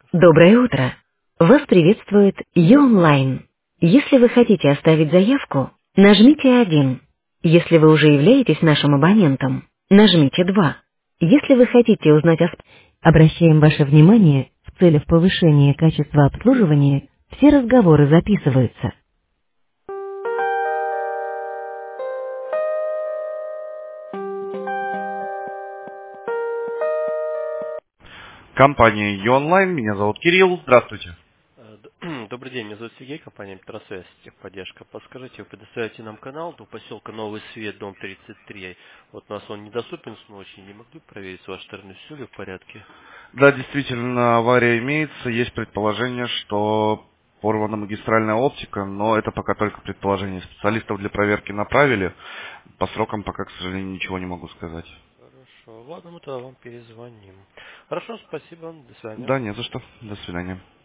Доброе утро! Вас приветствует Ю-Онлайн. Если вы хотите оставить заявку, нажмите 1. Если вы уже являетесь нашим абонентом, нажмите 2. Если вы хотите узнать о... Обращаем ваше внимание, в целях повышения качества обслуживания все разговоры записываются. Компания Ю-Онлайн, меня зовут Кирилл, здравствуйте. Добрый день, меня зовут Сергей, компания Петросвязь, техподдержка. Подскажите, вы предоставляете нам канал до поселка Новый Свет, дом 33. Вот у нас он недоступен с ночи, не могли проверить с вашей стороны, все ли в порядке? Да, действительно, авария имеется. Есть предположение, что порвана магистральная оптика, но это пока только предположение. Специалистов для проверки направили. По срокам пока, к сожалению, ничего не могу сказать. Хорошо, ладно, мы тогда вам перезвоним. Хорошо, спасибо, до свидания. Да, не за что. До свидания.